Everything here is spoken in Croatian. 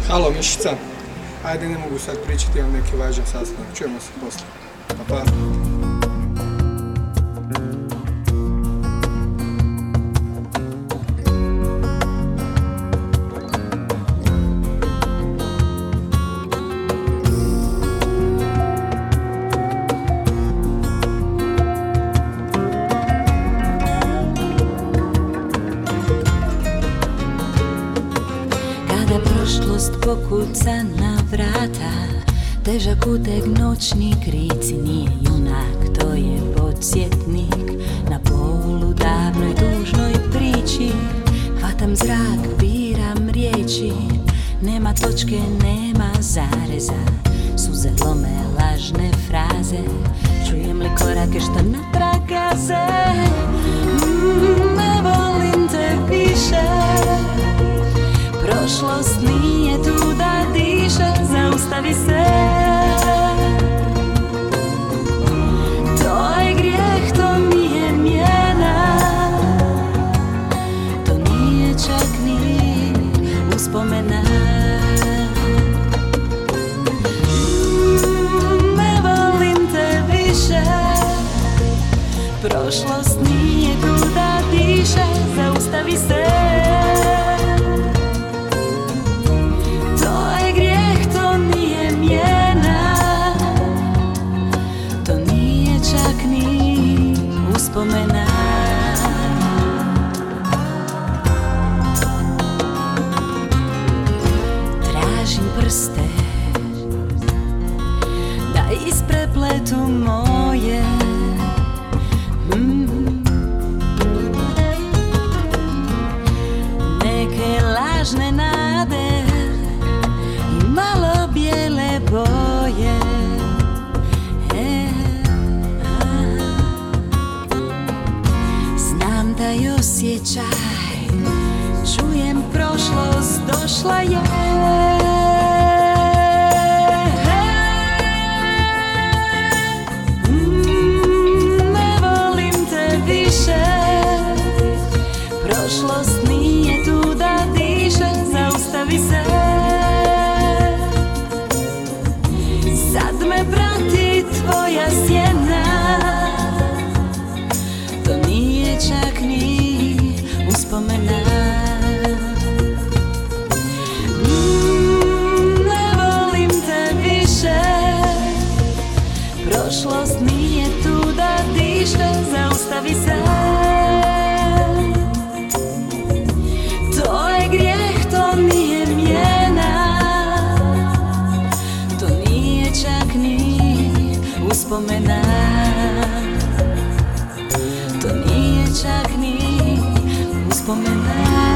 Halo, Mišica. Ajde, ne mogu sad pričati, imam neki važan sastanak. Čujemo se poslije. Pa. Prošlost pokuca na vrata, težak uteg noćni krici. Nije junak, to je podsjetnik na polu davnoj tužnoj priči. Hvatam zrak, biram riječi, nema točke, nema zareza. Suze lome lažne fraze, čujem li korake što natrag gaze. Ne volim te više, prošlost nije tu da diše, zaustavi se. To je grijeh, to nije mjena, to nije čak ni uspomena. Ne volim te više, prošlost nije tu da diše, zaustavi se. Uspomena. Tražim prste da isprepletu moje. Neke lažne nade i malo bijele boje. Taj osjećaj, čujem prošlost, došla je. Ne volim te više, prošlost nije tu da diše, zaustavi se. Sad me prati tvoja sjena, to nije čak ni uspomena. Ne volim te više, prošlost nije tu da diše, zaustavi se. To je grijeh, to nije mjena, to nije čak ni uspomena. To nije čak ni uspomena.